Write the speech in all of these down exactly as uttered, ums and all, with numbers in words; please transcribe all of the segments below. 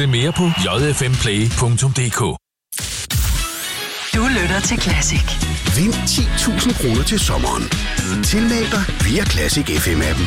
Se mere på j f m play punktum d k. Du lytter til Classic. Vind ti tusind kroner til sommeren. Tilmeld dig via Classic F M-appen.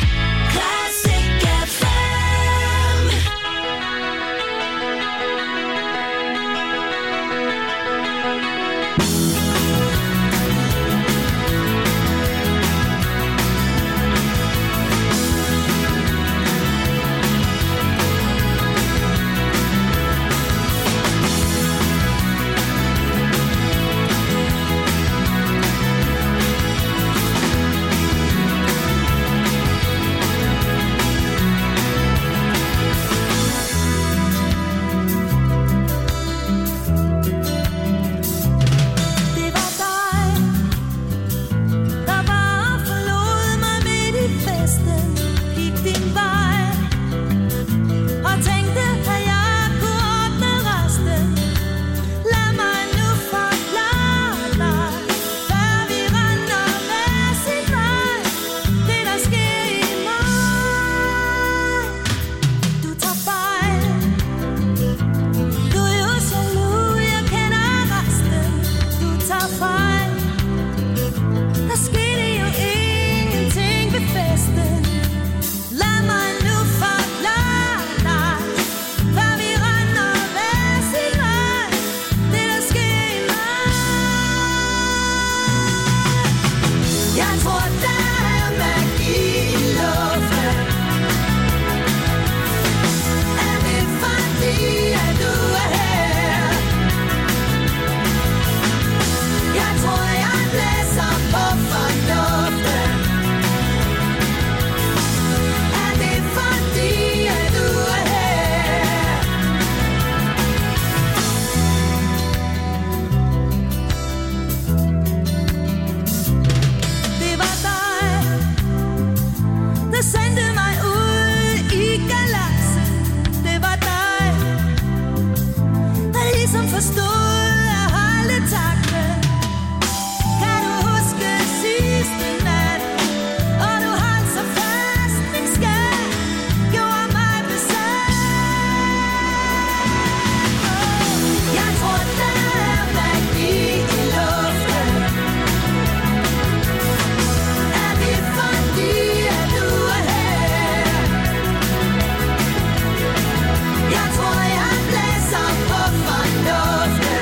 Jeg tror, jeg blæser på fornuften.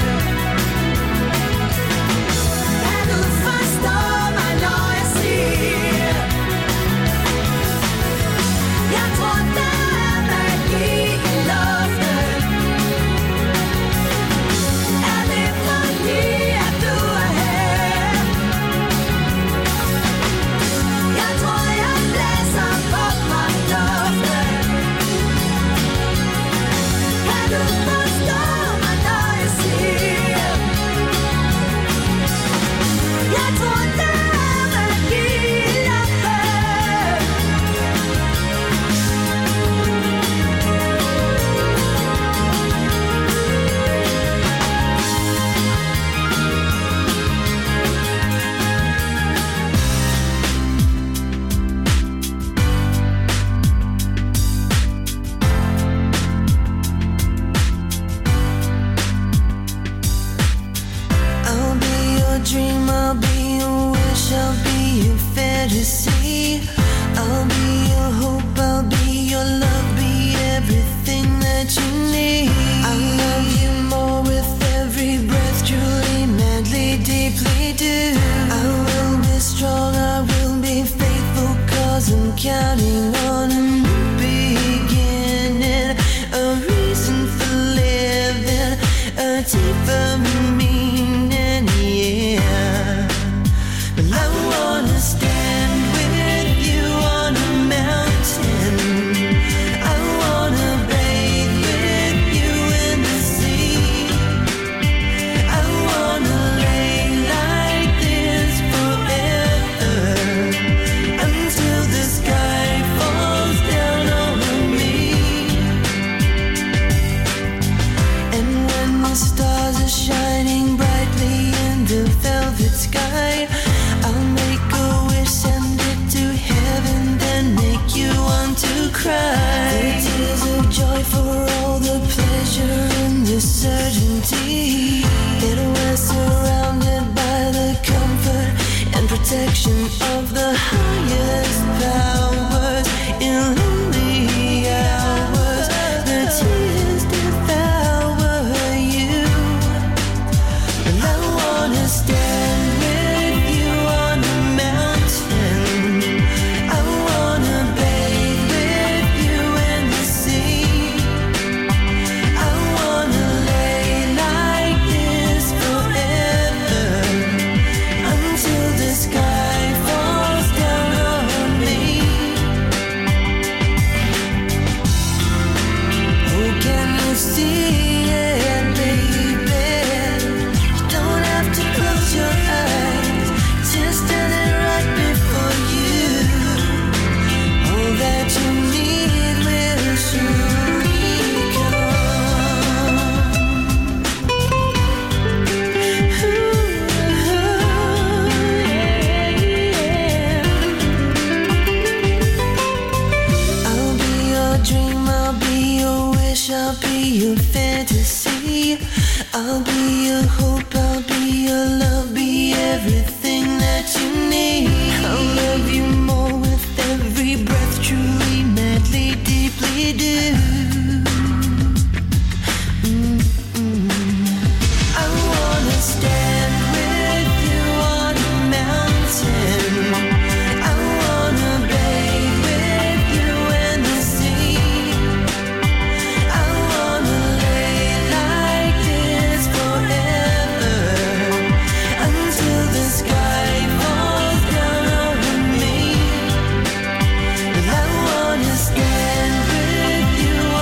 certainty that we're surrounded by the comfort and protection of the highest powers. In lonely hours, the tears devour you, and I wanna stand with you on the mountain. I wanna bathe with you in the sea. I wanna lay like this forever until the sky falls down on me. Oh, can you see it, baby? You don't have to close your eyes, just standing right before you. All that you need will surely come. Ooh, yeah. I'll be your dream, I'll be your wish, I'll be your fantasy. I'll be your hope, I'll be your love, be everything that you need. I'll love you more with every breath, truly, madly, deeply do. Mm-mm. I wanna stand with you on a mountain. I wanna bathe with you in the sea. I wanna lay like this forever until the sky falls down on me. And I wanna stand with you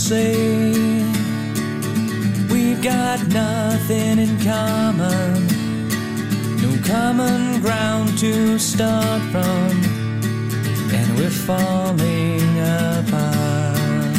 say we've got nothing in common, no common ground to start from, and we're falling apart.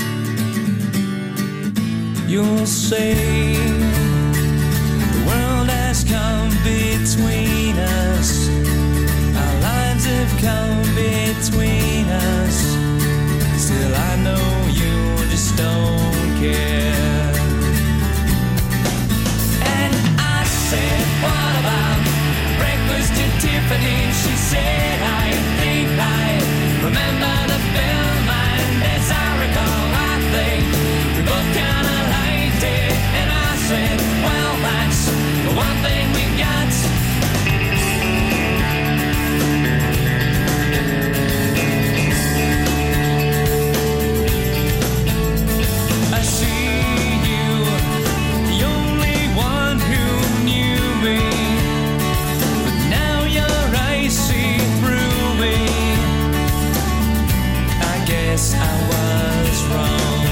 You'll say the world has come between us, our lives have come between us. Still I know you just don't care. And I said, what about breakfast at Tiffany? She said, I think I remember the film, and as I recall, I think we both kinda liked it. And I said, well, that's the one thing we got. I was wrong.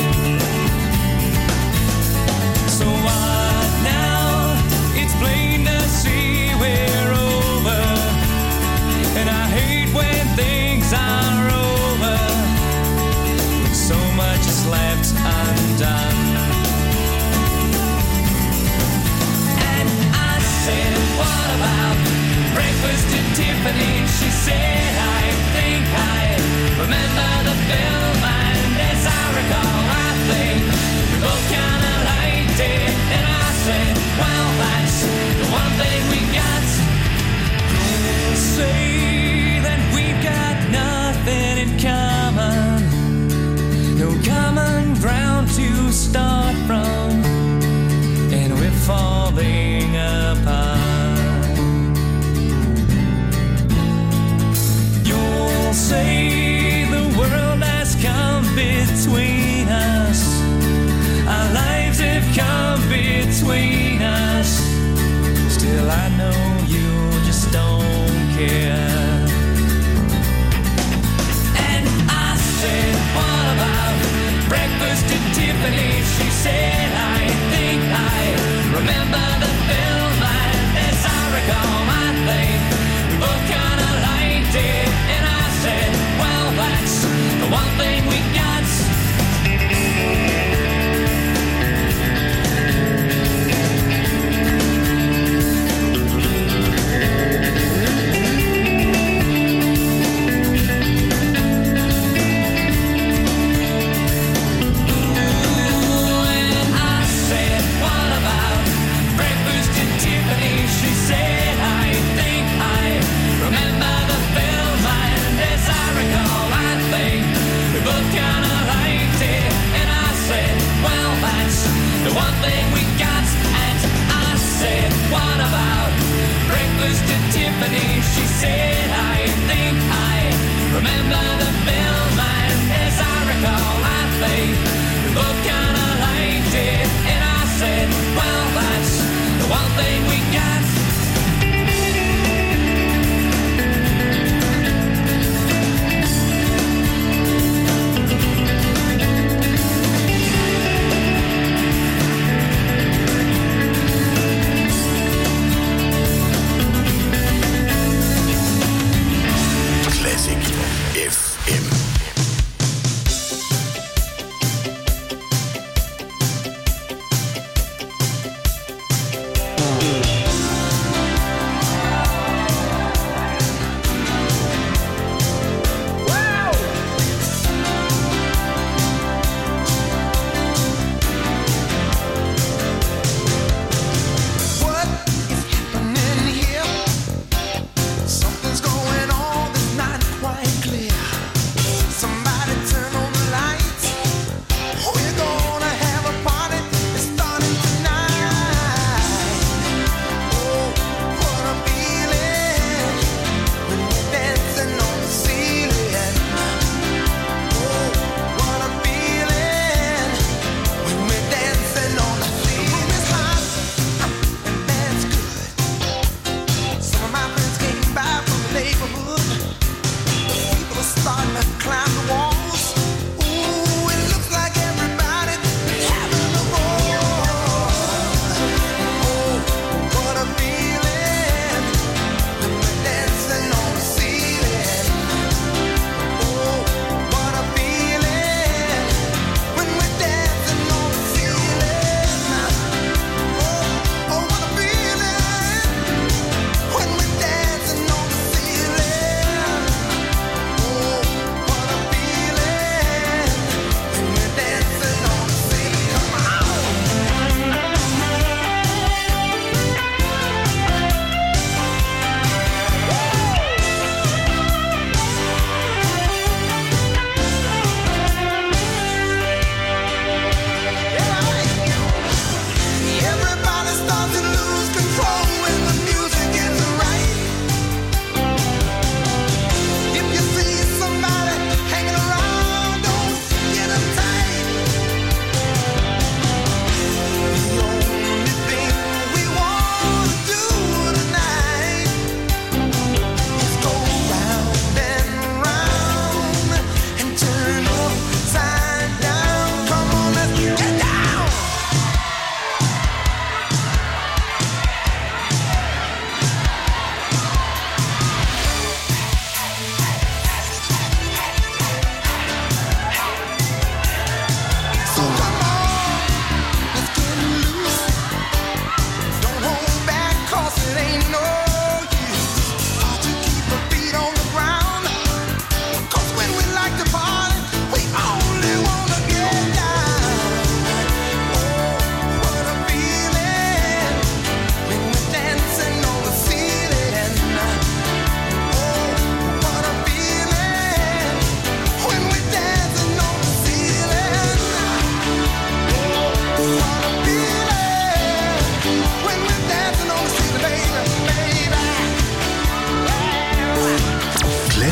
So what now? It's plain to see we're over, and I hate when things are over, when so much is left undone. And I said, what about breakfast at Tiffany? She said, I think I remember the film, and as I recall, I think we both kinda liked it. And I said, well, that's the one thing we got. You'll say that we've got nothing in common, no common ground to start from, and we're falling apart. You'll say between us, our lives have come between us. Still I know you just don't care. And I said, what about breakfast at Tiffany? She said, I think I remember the film, and as I recall, I think we both kinda liked it. And I said, well, that's the one thing we got. She said, I think I remember the film, and as I recall, I think we both kinda liked it. And I said, well, that's the one thing we got. F M.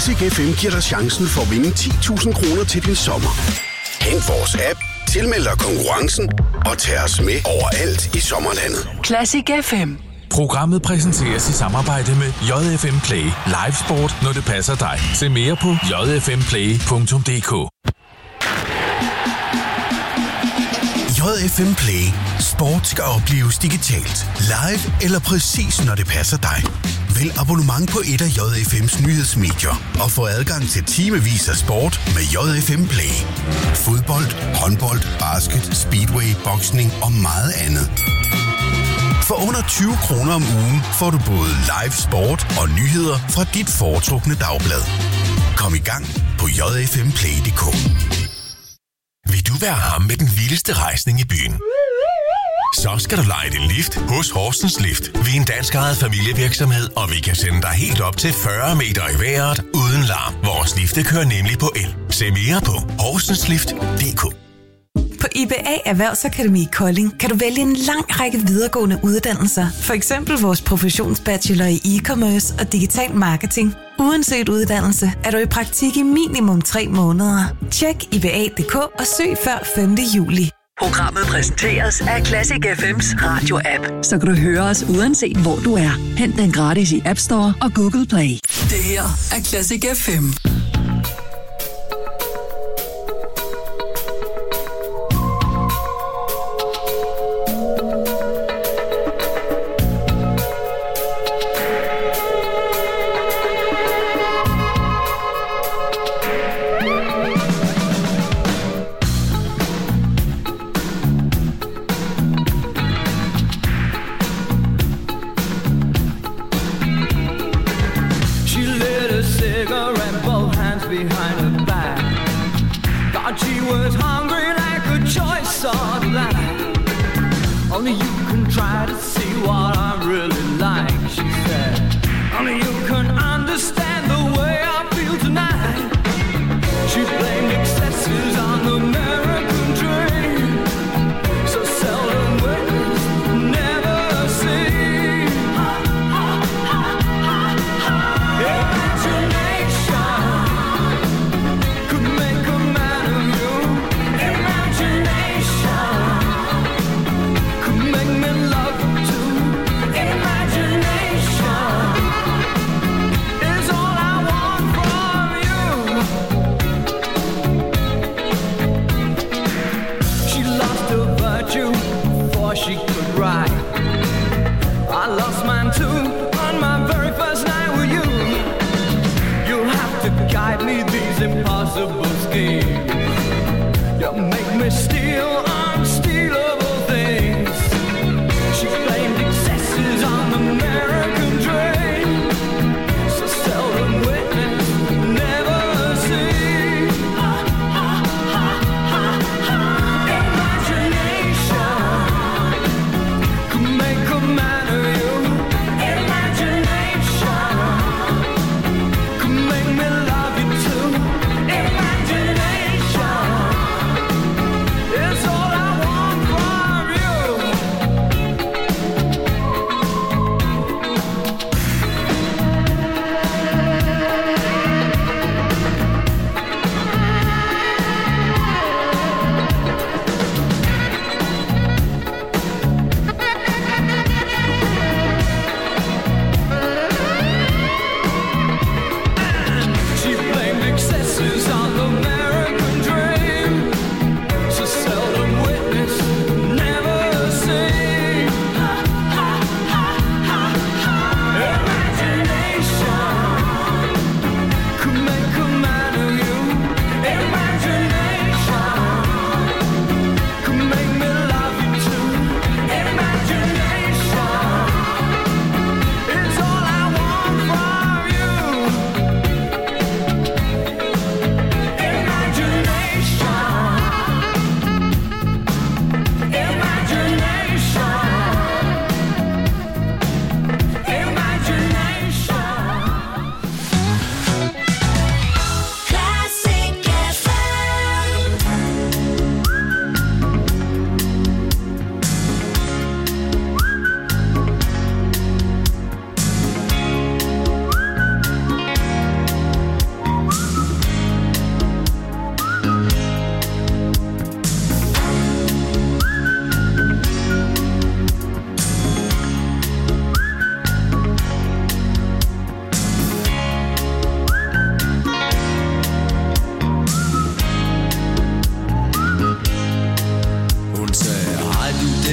Classic F M giver dig chancen for at vinde ti tusind kroner til din sommer. Hent vores app, tilmeld dig konkurrencen og tag os med overalt i sommerlandet. Classic F M. Programmet præsenteres i samarbejde med J F M Play. Live sport, når det passer dig. Se mere på j f m play punktum d k. J F M Play. Sport skal opleves digitalt. Live eller præcis når det passer dig. Vælg abonnement på et af J F M's nyhedsmedier og få adgang til timevis af sport med J F M Play. Fodbold, håndbold, basket, speedway, boksning og meget andet. For under tyve kroner om ugen får du både live sport og nyheder fra dit foretrukne dagblad. Kom i gang på j f m play punktum d k. Vil du være ham med den vildeste rejsning i byen? Så skal du leje din lift hos Horsens Lift. Vi er en dansk ejet familievirksomhed, og vi kan sende dig helt op til fyrre meter i vejret uden larm. Vores lifte kører nemlig på el. Se mere på horsenslift punktum d k. På I B A Erhvervsakademi i Kolding kan du vælge en lang række videregående uddannelser. For eksempel vores professionsbachelor i e-commerce og digital marketing. Uanset uddannelse er du i praktik i minimum tre måneder. Tjek I B A punktum d k og søg før femte juli. Programmet præsenteres af Classic F M's radio-app, så kan du høre os uanset hvor du er. Hent den gratis i App Store og Google Play. Det her er Classic F M. Make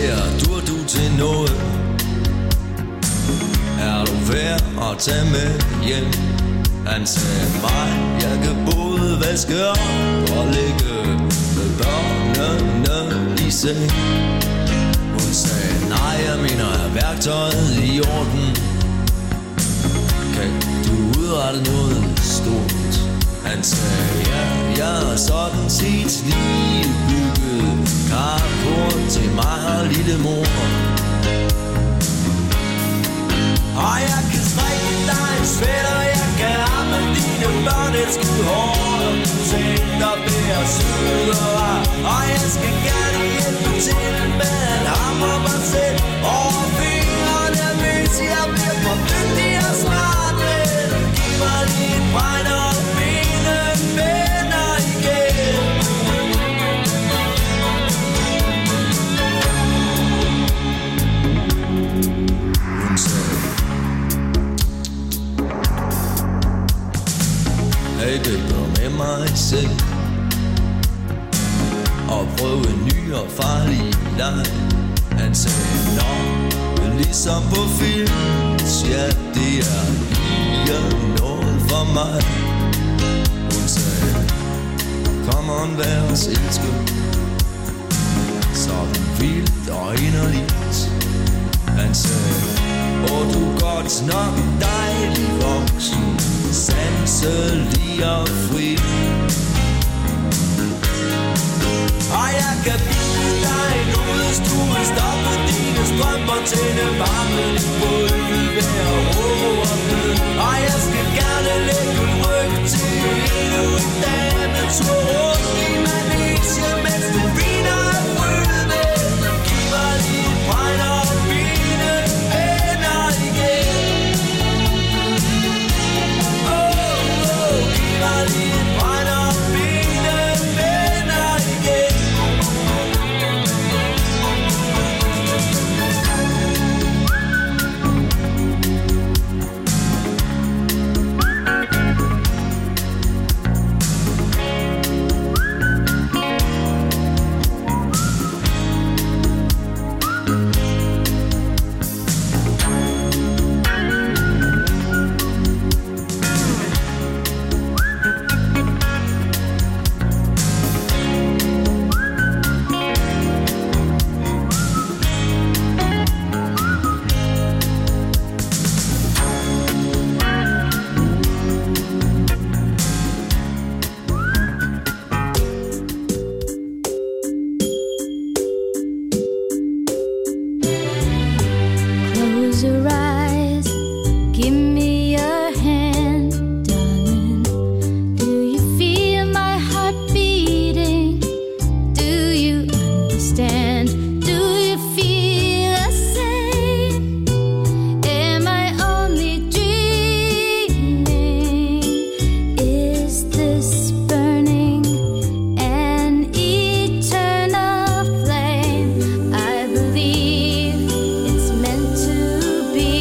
her, dur du til noget? Er du værd at tage med hjem? Han sagde mig, jeg kan både vaske op og lægge med børnene i seng. Hun sagde, nej, jeg mener, er værktøjet i orden? Kan du udrette noget stort? Han sagde, ja, jeg er sådan set lige bygget carport til mig og lille mor. Og jeg kan strikke dig en sweater, jeg kan ramme dine børn et skud hår. Tænk op det og syder, og jeg skal gerne hjælpe til med at hamre mig selv over fingrene, hvis jeg bliver for dygtig og smart. Men giv mig lige et brænd og mine venner igen. Hun sagde, hey baby, med mig selv og prøve en ny og farlig leg. Han sagde, nå, ligesom på film, ja, det er lige noget for mig. Hun sagde, kom on, vær os elsker, sådan vildt og inderligt. Han sagde, åh, du er godt nok dejlig voksen, sanselig og fri. Og jeg kan bide dig en udstue, stoppe dine strømper, tænde varmen i gulvet, være rå og blød. Og jeg skal gerne lægge ryg til endnu en dametur rundt i Malaysia, mens du viner af frøde. Giv mig lige et brænd og mine venner igen. Åh, oh, oh, giv mig lige et brænd og mine venner igen. Be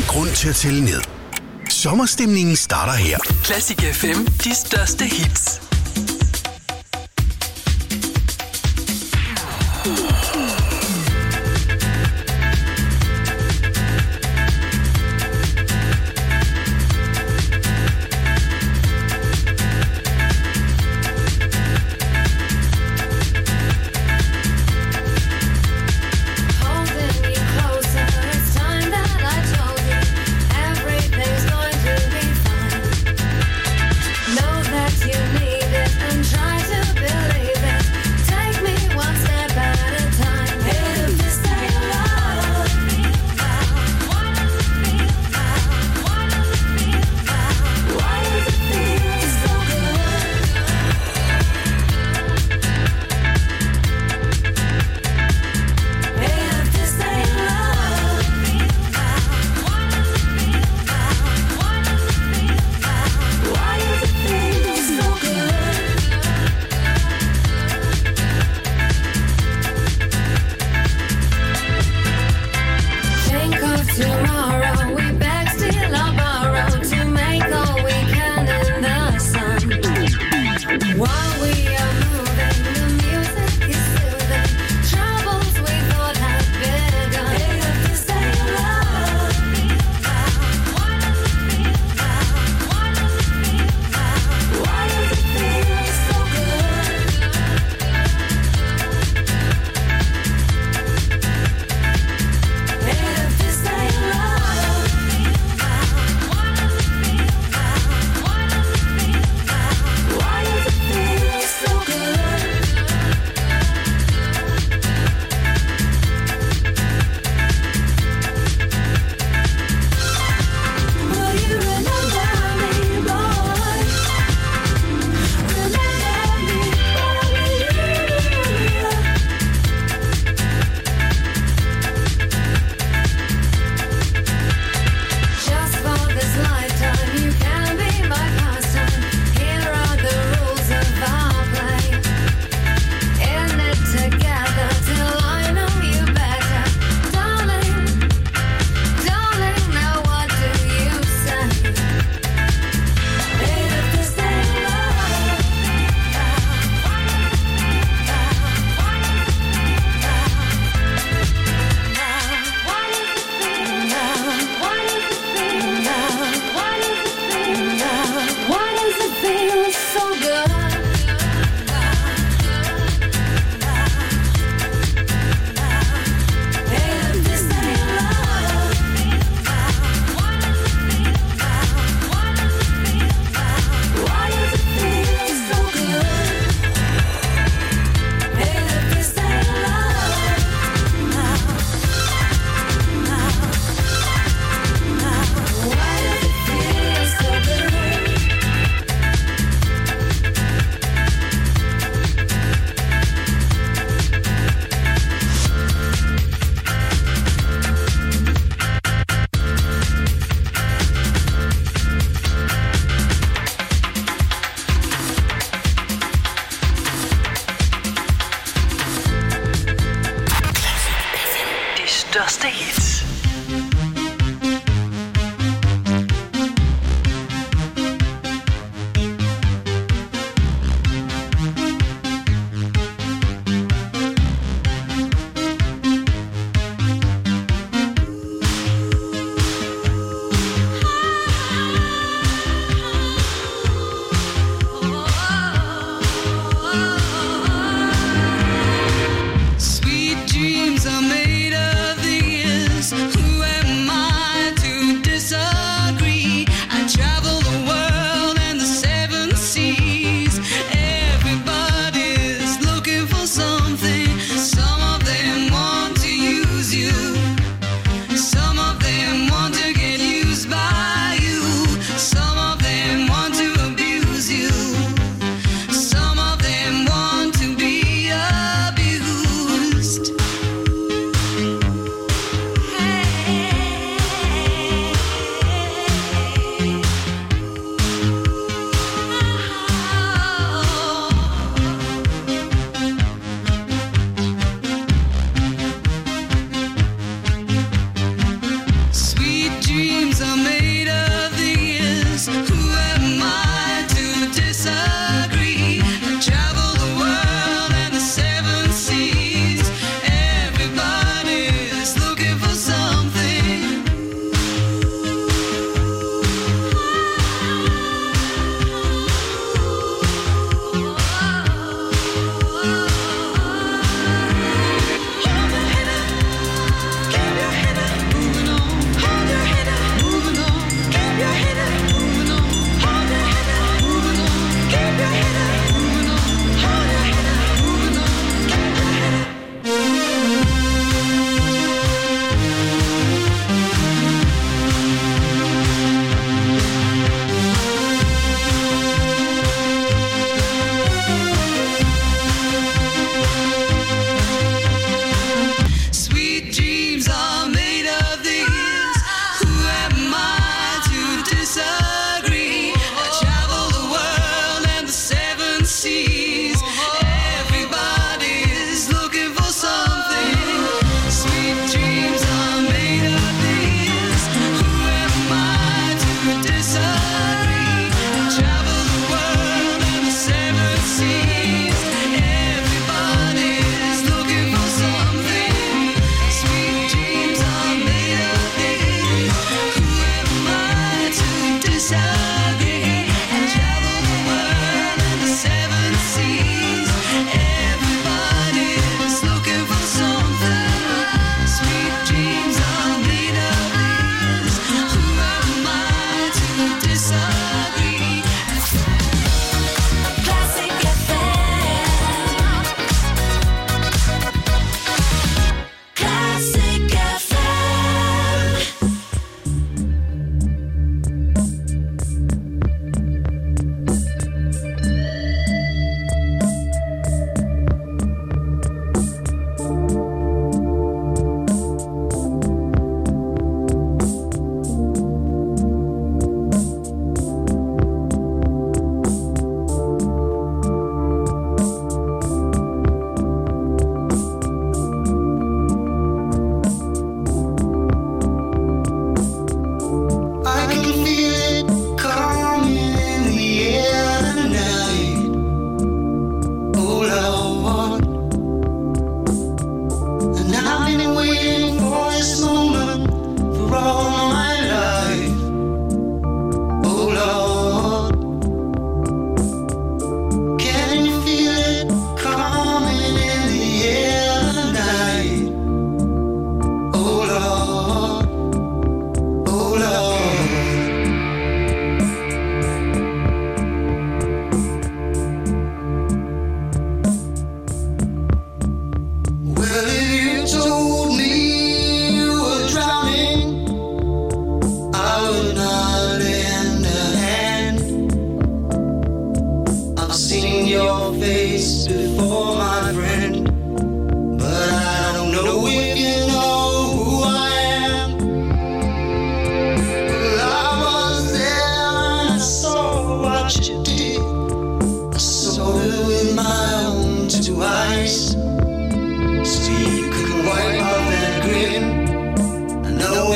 grund til at tælle ned. Sommerstemningen starter her. Classic F M, de største hits. You need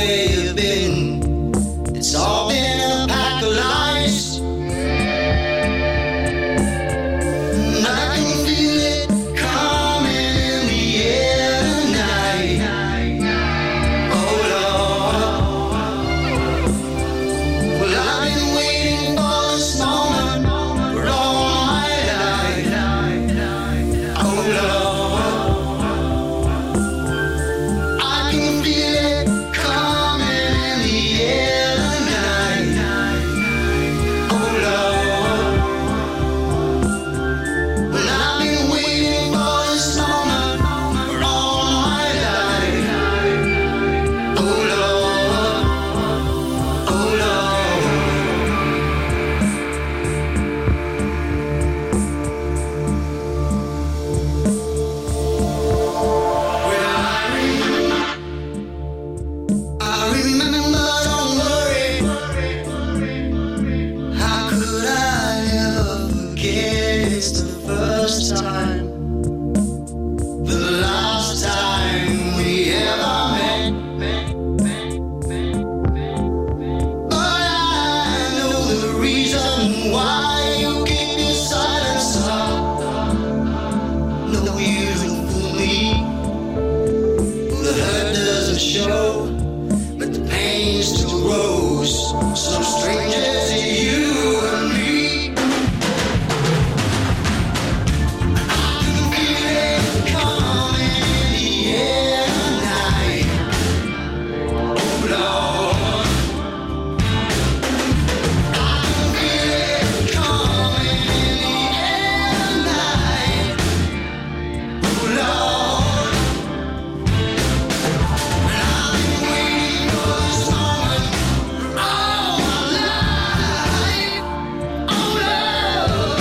where you've been. It's all been a pack of lies. And I can feel it coming in the air tonight. Oh Lord. Well, I've been waiting for this moment for all my life. Oh Lord. I can feel it coming in the air tonight. Oh Lord. Well, I've been waiting for this moment for all my life. Oh Lord. Oh Lord. Well, I remember, I remember, don't worry. How could I ever forget? It's the first time, the last time we ever met. But I know the reason why you keep your silence up. No, you don't fool me. The hurt doesn't show, but the pain still grows. Some strangers to you and me. I can feel it coming in the air tonight. Oh Lord. I can feel it coming in the air tonight. Oh Lord. And I've been waiting for this moment all my life. Oh Lord.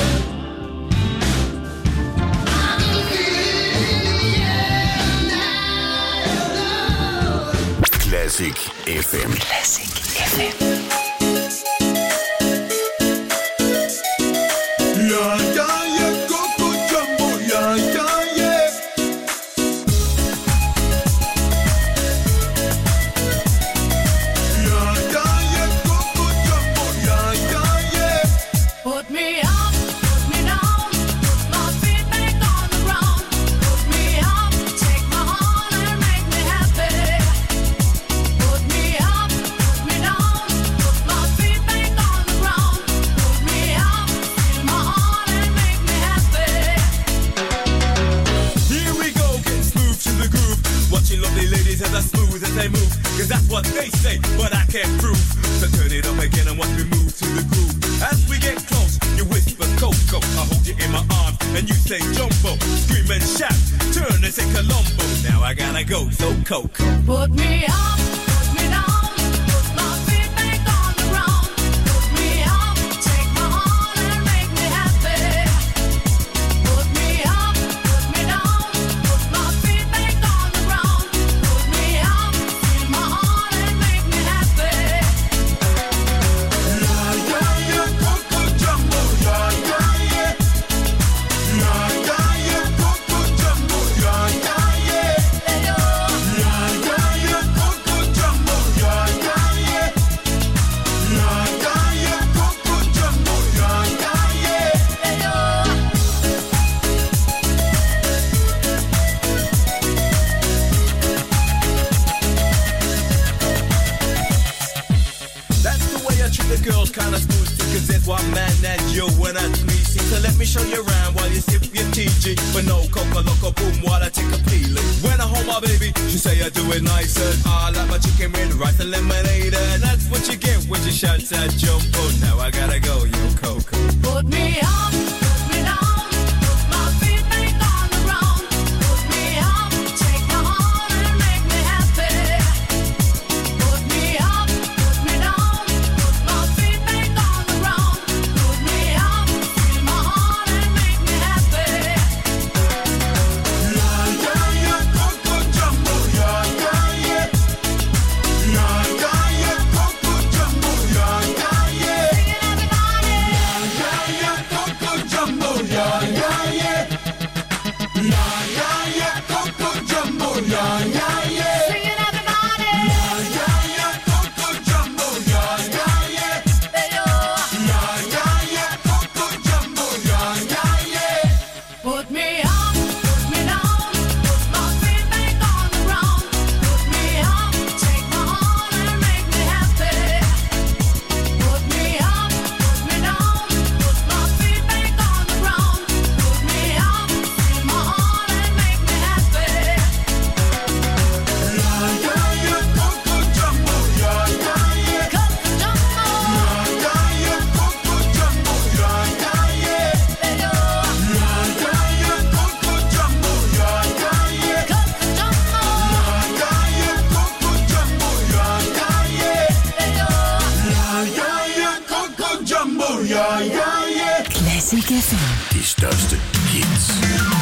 I can feel it in the air tonight. Oh Lord. Classic F M. Classic F M. Yeah, yeah, yeah, Coco Jumbo, yeah, yeah, yeah. Yeah, yeah, yeah, Coco Jumbo, yeah, yeah, yeah. Put me up, put me down, put my feet back on the ground. Put me up, take my heart and make me happy. Put me up, put me down, put my feet back on the ground. Put me up, feel my heart and make me happy. Here we go, get smooth to the groove. Watching lovely ladies as I smooth as they move. Cause that's what they say, but I can't prove. So turn it up again and watch me move to the groove. As we get close, you whisper Coco. I hold you in my arms and you say Jumbo. Scream and shout, turn and say Colombo. Now I gotta go, so Coco. Put me up, put me down, put my feet back on the ground. Put me up, take my heart and make me happy. Put me up, put me down, put my feet back on the ground. Put me up, feel my heart and make me happy. Yeah, yeah, yeah, Coco Jumbo, yeah, yeah, yeah. Yeah, yeah, yeah, Coco Jumbo, yeah, yeah, yeah. Yeah, yeah, yeah, Coco Jumbo, yeah, yeah, yeah. Yeah, yeah, yeah, Coco Jumbo, yeah, yeah, yeah. That's the way I treat the girls, kinda smooth, cause there's one man and you and that's me. See, so let me show you around while you sip your T G. But no coca loco boom while I take a peeling. When I hold my baby, she say I do it nicer. I like my chicken with rice and lemonade. And that's what you get when you shout that Jumbo. Now I gotta go, yo Coco. Put me up, put me down, put my feet back on the ground. Put me up, take my heart and make me happy. Put me up, put me down, put my feet back on the ground. Put me up, feel my heart and make me happy. Yeah, yeah, yeah, Coco Jumbo, yeah, yeah, yeah. Yeah, yeah, yeah, Coco Jumbo, yeah, yeah, yeah. Singing everybody. Yeah, yeah, Coco ja, ja. Classic F M. De største hits.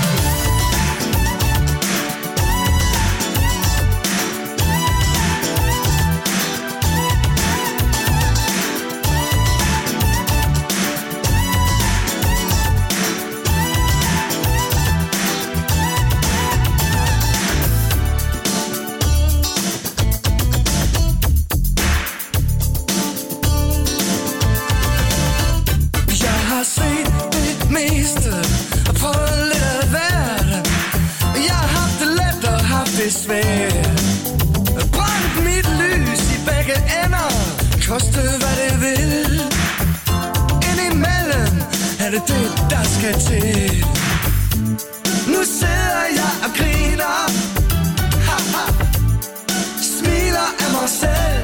Brændt mit lys i begge ender, koste hvad det vil. Indimellem er det det, der skal til. Nu sidder jeg og griner, haha, smiler af mig selv.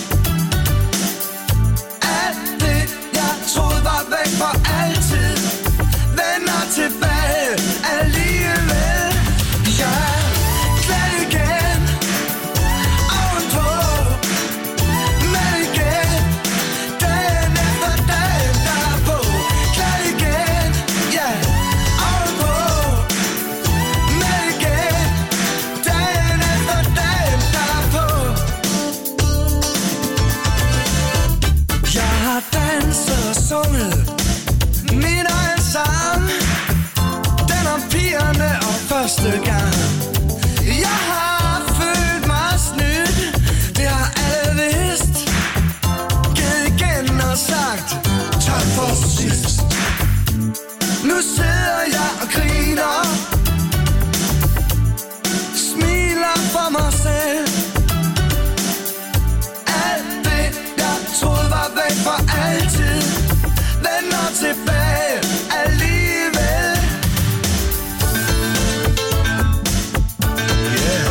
Alt det, jeg troede var væk for altid, vender tilbage alligevel. Jeg min egen sang, den om pigerne og første gang. Jeg har følt mig snydt, det har alle vidst. Givet igen og sagt tak for sidst. Nu sidder jeg og griner, smiler for mig selv. Alt det, jeg troede var væk for altid, vender tilbage alligevel. Yeah.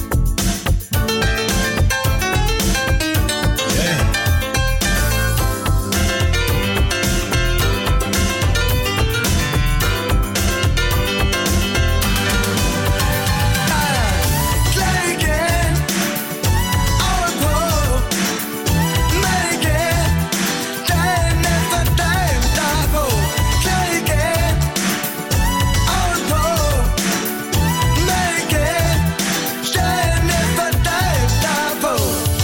Yeah. Glad igen, ovenpå, med igen, dagen efter dagen derpå. Glad igen, ovenpå, med igen, dagen efter dagen derpå.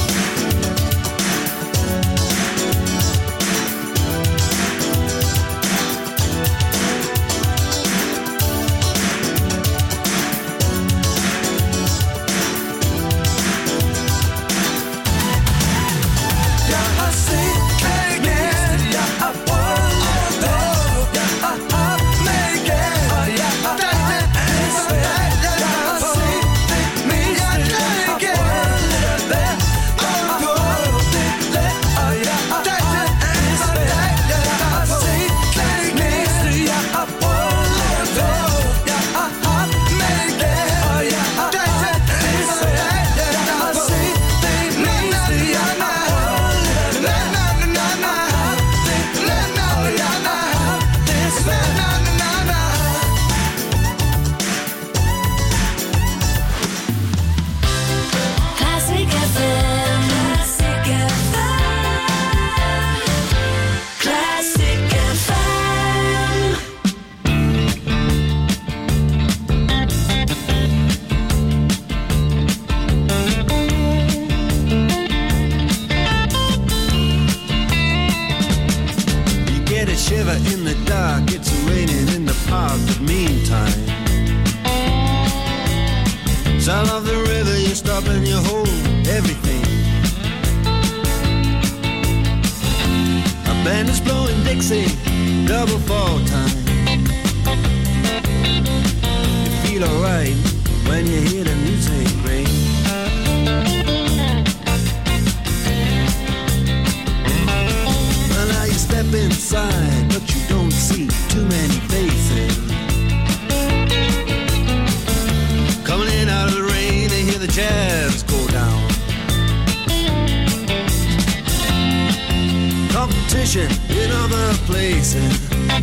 Jeg har set glad igen, jeg har prøvet ovenpå, jeg har haft med igen, og jeg har dagen efter dagen, jeg har set det meste. Jeg er glad igen, ovenpå, og jeg har dagen efter dagen, jeg har set glad igen, jeg har prøvet ovenpå, jeg har haft med igen, og jeg har dagen efter dagen, jeg har set det meste. Jeg har Classic F M. Classic F M. Classic F M. You get a shiver in the dark, it's raining in the park, but meantime, sound of the river, you stop and you hold everything. A band is blowing Dixie, double fall time. You feel alright when you hear the music ring. Well, now you step inside, but you don't see too many faces. Coming in out of the rain, they hear the jazz go down. Competition in other places,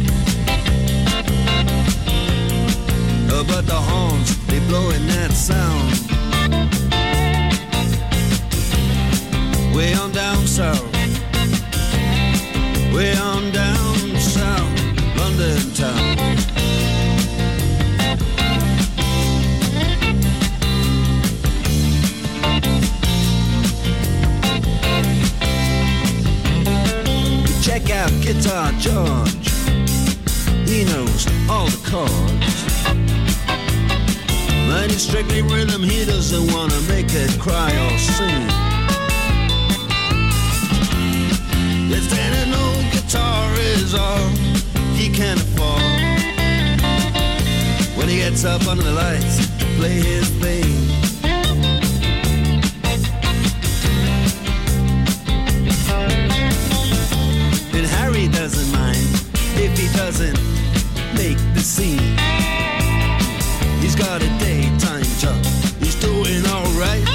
oh, but the horns, they blowing that sound. Way on down south, way on down about Guitar George. He knows all the chords. But it's strictly rhythm, he doesn't wanna make it cry or sing. If then an old guitar is all he can afford, when he gets up under the lights to play his thing. And Harry doesn't mind if he doesn't make the scene. He's got a daytime job, he's doing alright.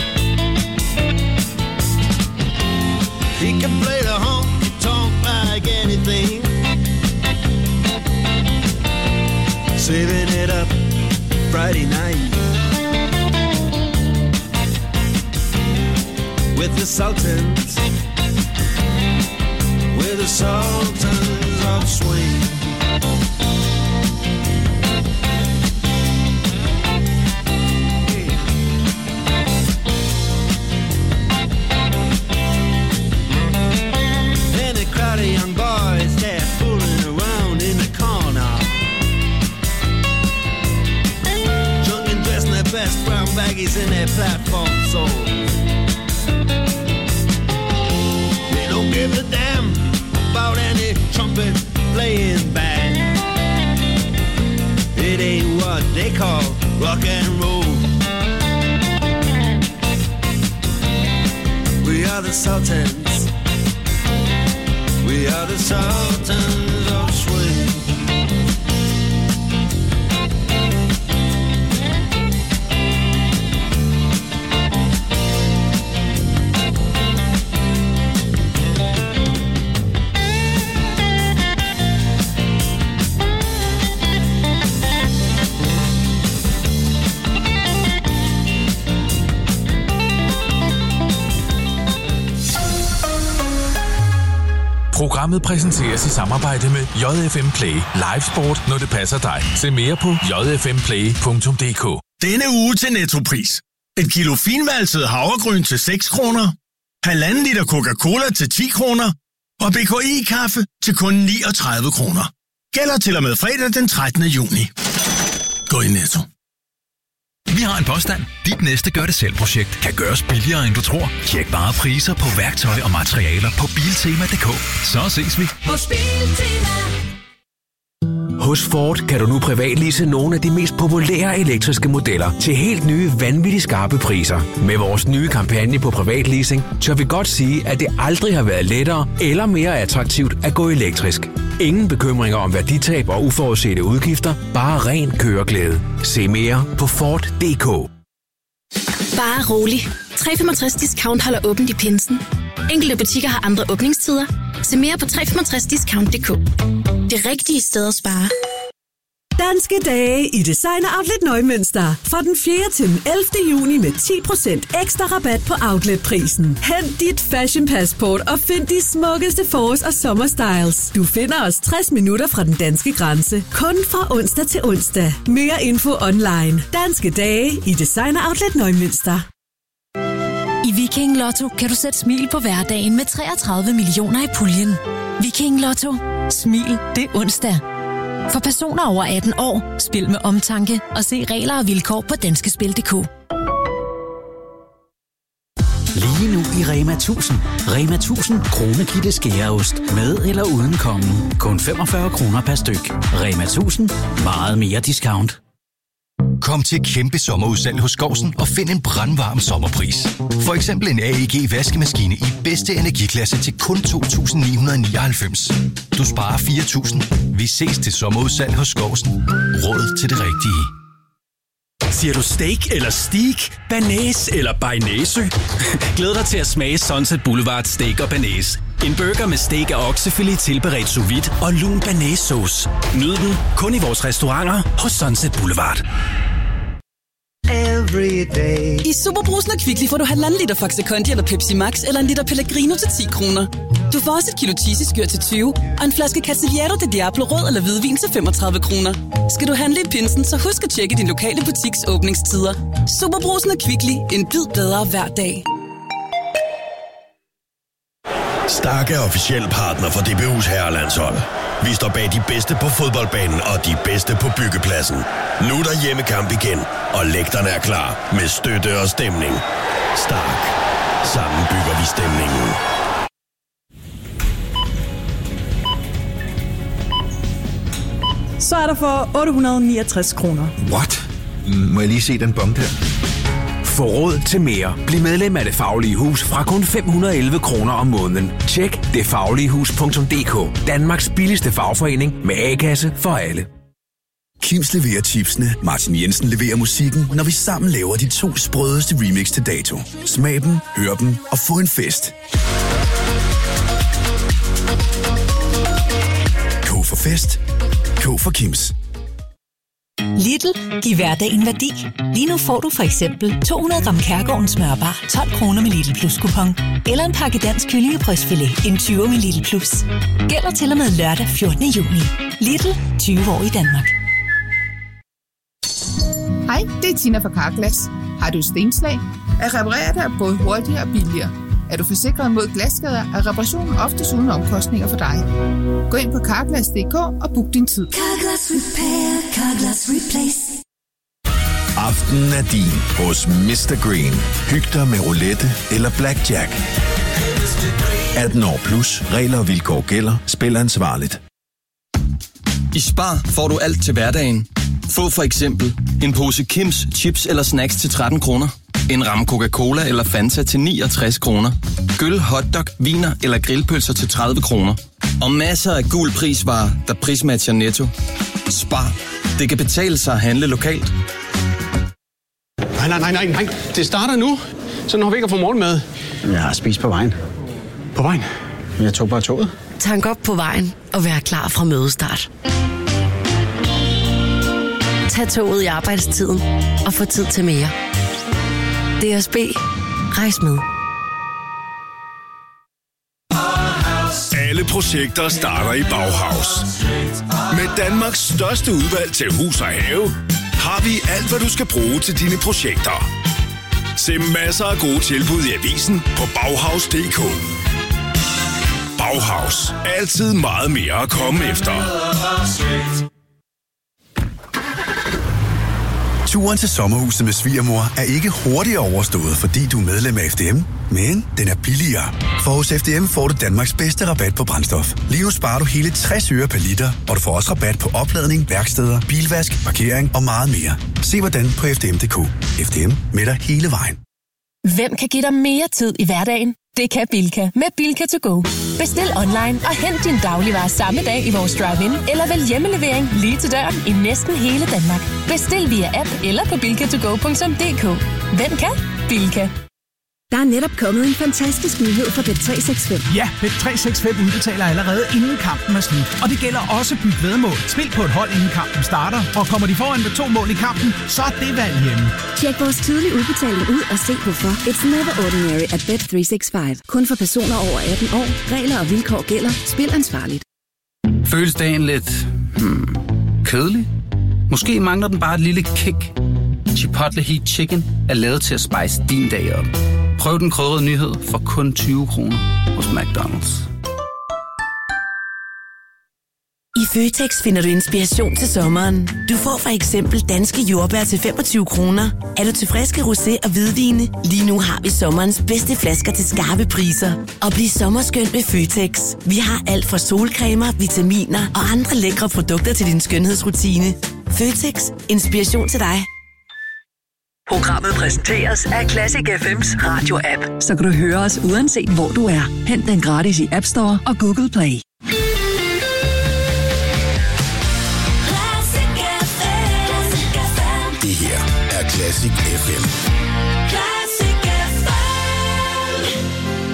He can play the honky-tonk like anything, saving it up Friday night with the Sultans, with the Sultans of Swing. And a crowd of young boys, they're fooling around in the corner, drunk and dressed in their best brown baggies in their platform soles. They don't give a damn about any trumpet playing band. It ain't what they call rock and roll. We are the Sultans, we are the Sultans of Swing. Programmet præsenteres i samarbejde med J F M Play. Live sport, når det passer dig. Se mere på j f m play punktum d k. Denne uge til Nettopris. Et kilo finvalset havregryn til seks kroner. Halvanden liter Coca-Cola til ti kroner. Og B K I-kaffe til kun niogtredive kroner. Gælder til og med fredag den trettende juni. Gå i Netto. Vi har en påstand. Dit næste gør-det-selv-projekt kan gøres billigere, end du tror. Tjek bare priser på værktøj og materialer på biltema punktum d k. Så ses vi. Hos Biltema. Hos Ford kan du nu privatlease nogle af de mest populære elektriske modeller til helt nye, vanvittigt skarpe priser. Med vores nye kampagne på privatleasing, tør vi godt sige, at det aldrig har været lettere eller mere attraktivt at gå elektrisk. Ingen bekymringer om værditab og uforudsete udgifter, bare ren køreglæde. Se mere på Ford punktum d k. Bare rolig. tre komma femogtres discount holder åbent i pinsen. Enkelte butikker har andre åbningstider. Se mere på tre komma femogtres discount punktum d k. Det rigtige sted at spare. Danske dage i Designer Outlet Neumünster. Fra den fjerde til den ellevte juni med ti procent ekstra rabat på outletprisen. Hent dit fashion passport og find de smukkeste forårs- og sommerstyles. Du finder os tres minutter fra den danske grænse. Kun fra onsdag til onsdag. Mere info online. Danske dage i Designer Outlet Neumünster. I Viking Lotto kan du sætte smil på hverdagen med treogtredive millioner i puljen. Viking Lotto. Smil det onsdag. For personer over atten år, spil med omtanke og se regler og vilkår på danskespil punktum d k. Lige nu i Rema tusind. Rema tusind kronekitte skæreost med eller uden kongen. Kun femogfyrre kroner per styk. Rema tusind. Meget mere discount. Kom til kæmpe sommerudsalg hos Skovsen og find en brandvarm sommerpris. For eksempel en A E G vaskemaskine i bedste energiklasse til kun to tusind ni hundrede nioghalvfems. Du sparer fire tusind. Vi ses til sommerudsalg hos Skovsen. Råd til det rigtige. Siger du steak eller steak, banæs eller bearnaisesø? Glæd dig til at smage Sunset Boulevard Steak og Banæs. En burger med steak og oksefilet tilberedt sous vide og lun banæssauce. Nyd den kun i vores restauranter hos Sunset Boulevard. I Superbrusen og Kvickly får du halvanden liter Faxe Kondi eller Pepsi Max eller en liter Pellegrino til ti kroner. Du får også et kilo cheesy-skyr til tyve og en flaske Cavaliere de Diablo rød eller hvidvin til femogtredive kroner. Skal du handle i pinsen, så husk at tjekke din lokale butiks åbningstider. Superbrusen og Kvickly. En bid bedre hver dag. Stark er officiel partner for D B U's herrelandshold. Vi står bag de bedste på fodboldbanen og de bedste på byggepladsen. Nu er der hjemmekamp igen, og lægterne er klar med støtte og stemning. Stark. Sammen bygger vi stemningen. Så er der for otte hundrede og niogtres kroner. What? Må jeg lige se den bong der? Få råd til mere. Bliv medlem af Det Faglige Hus fra kun fem hundrede og elleve kroner om måneden. Tjek det faglige hus punktum d k. Danmarks billigste fagforening med A-kasse for alle. Kims leverer chipsene, Martin Jensen leverer musikken, når vi sammen laver de to sprødeste remix til dato. Smag dem, hør dem og få en fest. K for fest. K for Kims. Lidl, giv hverdagen værdi. Lige nu får du for eksempel to hundrede gram Kærgårdens smørbar, tolv kroner med Lidl Plus kupon. Eller en pakke dansk kyllingebrystfilet, en tyver med Lidl Plus. Gælder til og med lørdag fjortende juni. Lidl, tyve år i Danmark. Hej, det er Tina fra Carglass. Har du stenslag? At reparere det er både hurtigere og billigere. Er du forsikret mod glasskader, er reparationen oftest uden omkostninger for dig. Gå ind på carglass punktum d k og book din tid. Carglass Repair, Carglass Replace. Aftenen er din hos mister Green. Hyg dig med roulette eller blackjack. atten år plus. Regler og vilkår gælder. Spil ansvarligt. I Spar får du alt til hverdagen. Få for eksempel en pose Kims chips eller snacks til tretten kroner. En ramme Coca-Cola eller Fanta til niogtres kroner. Gyld, hotdog, viner eller grillpølser til tredive kroner. Og masser af gul prisvarer, der prismatcher Netto. Spar. Det kan betale sig at handle lokalt. Nej, nej, nej, nej, nej. Det starter nu. Så når vi ikke får morgenmad. Jeg har spist på vejen. På vejen? Jeg tog bare toget. Tank op på vejen og vær klar fra mødestart. Tag toget i arbejdstiden og få tid til mere. D S B. Rejs med. Alle projekter starter i Bauhaus. Med Danmarks største udvalg til hus og have, har vi alt, hvad du skal bruge til dine projekter. Se masser af gode tilbud i avisen på Bauhaus punktum d k. Bauhaus. Altid meget mere at komme efter. Turen til sommerhuset med svigermor er ikke hurtigt overstået, fordi du er medlem af F D M, men den er billigere. For hos F D M får du Danmarks bedste rabat på brændstof. Lige nu sparer du hele tres øre per liter, og du får også rabat på opladning, værksteder, bilvask, parkering og meget mere. Se hvordan på f d m punktum d k. F D M med dig hele vejen. Hvem kan give dig mere tid i hverdagen? Det kan Bilka med Bilka to go. Bestil online og hent din dagligvarer samme dag i vores drive-in, eller vælg hjemmelevering lige til døren i næsten hele Danmark. Bestil via app eller på bilka to go punktum d k. Hvem kan? Bilka. Der er netop kommet en fantastisk nyhed fra Bet tre seks fem. Ja, Bet tre seks fem udbetaler allerede inden kampen er slut. Og det gælder også byt væddemål. Spil på et hold inden kampen starter, og kommer de foran med to mål i kampen, så er det valg hjemme. Tjek vores tidlige udbetaling ud og se hvorfor. It's never ordinary at Bet tre seks fem. Kun for personer over atten år. Regler og vilkår gælder. Spil ansvarligt. Føles dagen lidt hmm, kedelig? Måske mangler den bare et lille kick. Chipotle Heat Chicken er lavet til at spice din dag op. Prøv den krydrede nyhed for kun tyve kroner hos McDonald's. I Føtex finder du inspiration til sommeren. Du får for eksempel danske jordbær til femogtyve kroner. Er du til friske rosé og hvidvine? Lige nu har vi sommerens bedste flasker til skarpe priser. Og bliv sommerskøn med Føtex. Vi har alt fra solcremer, vitaminer og andre lækre produkter til din skønhedsrutine. Føtex. Inspiration til dig. Programmet præsenteres af Classic F M's radio-app. Så kan du høre os uanset hvor du er. Hent den gratis i App Store og Google Play. Det her er Classic F M. Classic F M.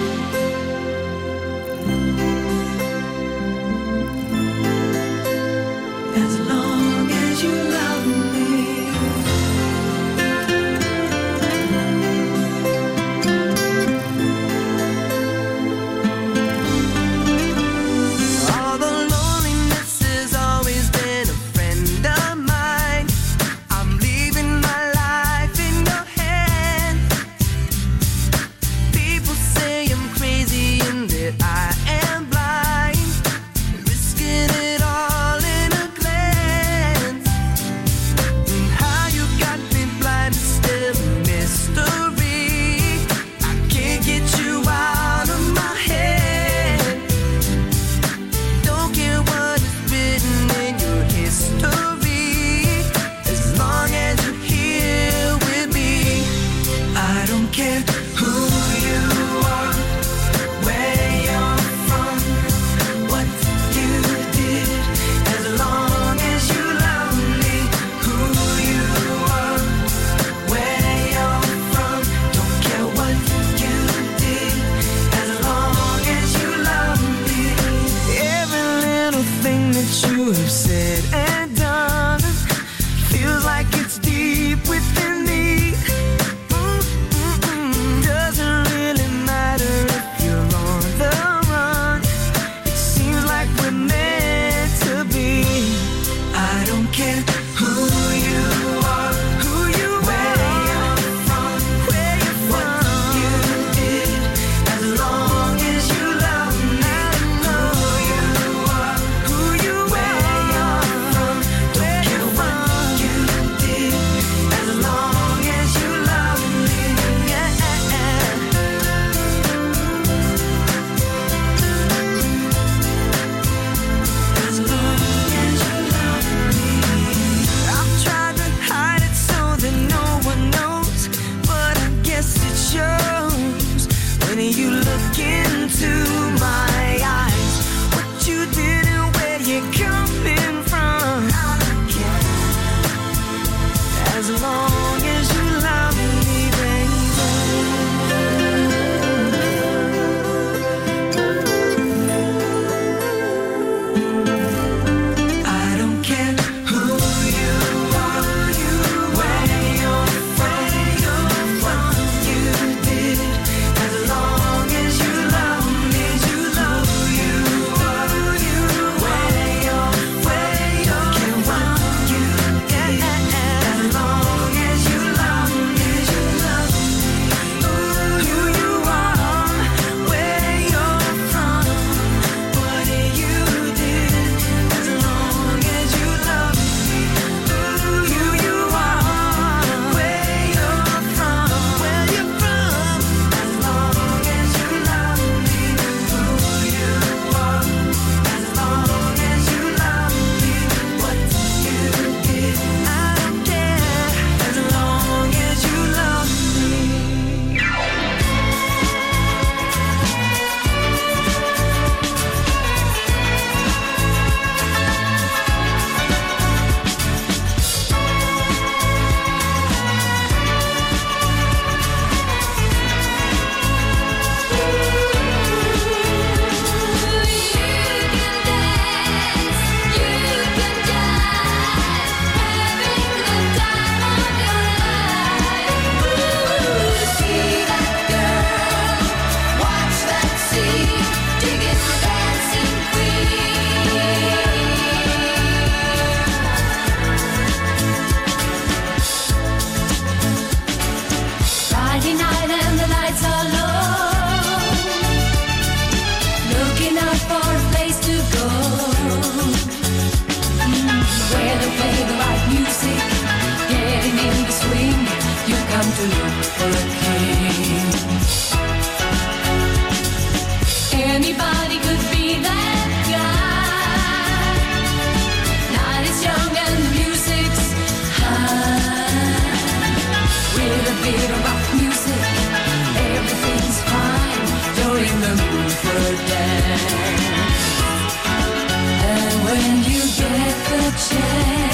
As long as you love me. All the loneliness has always been a friend of mine. I'm leaving my life in your hands. have said and done feels like it's deep within me. Mm-mm-mm. Doesn't really matter if you're on the run. It seems like we're meant to be. I don't care who you are, who you where are, you're from, where you're from, what you did, as long as you love me. Who you are, who you where you're from, don't care what you did, as long as you love me. Yeah. As long as you love me. I've tried to hide it so that no one knows, but I guess it shows when you look into my eyes. What you did and where you're coming from. I don't care. As long as you love me, baby. I don't care who you are, you where you're from, what you did, as long as you love me, you love you are, you where you're, where you're, what you did, as long as you love me, you love me. Who you are, where you're from, what you did, as long as you love me. Who you are, where you're from, where you're from, as long as you love me. Who you are, as long as you love me. What you did, I don't care, as long as you love me. Friday night and the lights are low, looking out for a place to go, Mm, where they play the right music, getting in the swing. You come to look for a king. Anybody could be that guy. Night is young and the music's high. With a bit of rock music, everything's fine. You're in the mood for a dance. And when you get the chance,